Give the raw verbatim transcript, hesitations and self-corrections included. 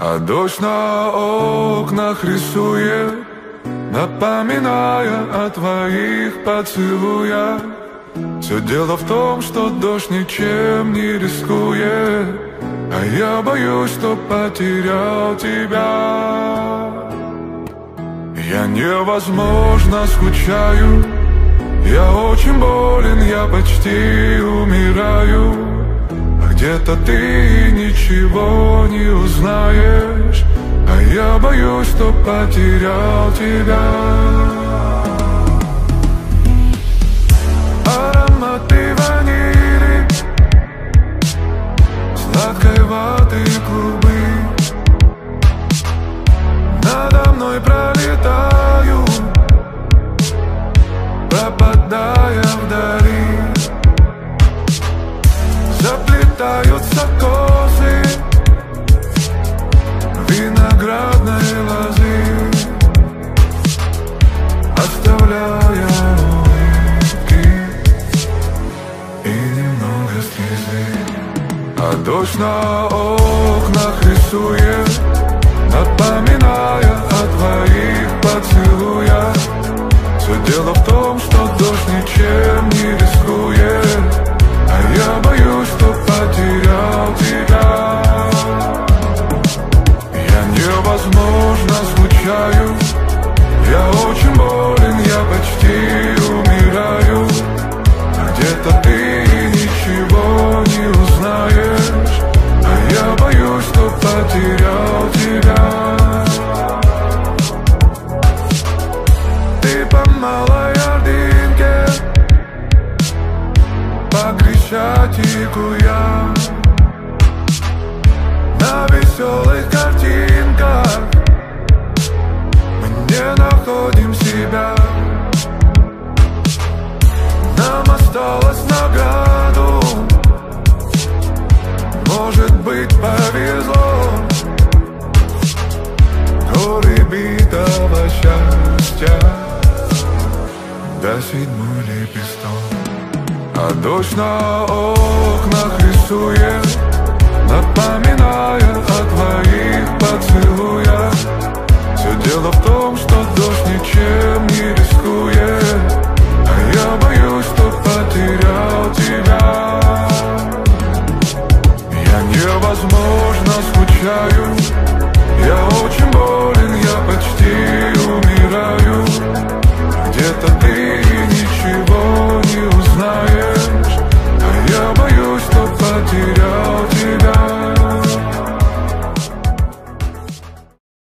А дождь на окнах рисует, напоминая о твоих поцелуях. Все дело в том, что дождь ничем не рискует, а я боюсь, что потерял тебя. Я невозможно скучаю, я очень болен, я почти умираю. А где-то ты ничего не узнаешь, а я боюсь, что потерял тебя. Ароматы ванили, сладкой ваты клубы надо мной пролетают, пропадая вдали. Заплетаются косы виноградной лозы, оставляя улыбки и немного слезы. А дождь на окнах рисует, напоминая о твоих поцелуях. Все дело в том, что дождь ничем не рискует, а я боюсь, что потерял тебя. Я невозможно скучаю, я очень болен, я почти умираю. А где-то ты ничего не узнаешь, а я боюсь, что потерял тебя. Ты по малой ордынке, по Крещатику я, на веселых картинках мы не находим себя. Нам осталось награду, может быть, повезло, горы битого счастья до седьмой лепесток. А дождь на окнах рисует, напоминая о твоих поцелуях. Все дело в том, что дождь ничем не рискует, а я боюсь, что потерял тебя. Я невозможно скучаю, я очень болен,